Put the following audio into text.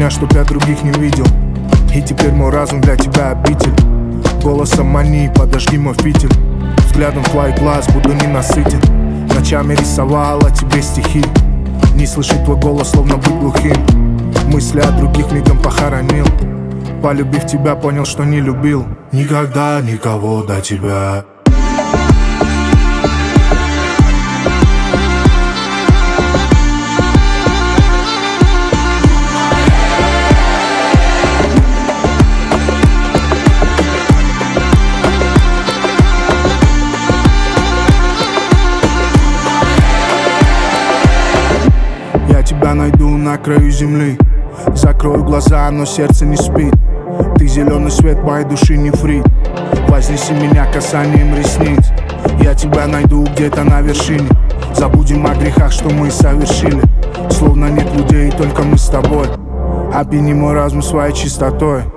меня, чтоб я других не видел. И теперь мой разум для тебя обитель. Голосом мани, подожги мой фитиль. Взглядом твоих глаз буду ненасытен. Ночами рисовала тебе стихи. Не слышать твой голос, словно быть глухим. Мысли о других мигом похоронил. Полюбив тебя, понял, что не любил никогда никого до тебя. Я тебя найду на краю земли. Закрою глаза, но сердце не спит. Ты зеленый свет моей души, нефрит. Вознеси меня касанием ресниц. Я тебя найду где-то на вершине. Забудем о грехах, что мы совершили. Словно нет людей, только мы с тобой. Опьяни мой разум своей чистотой.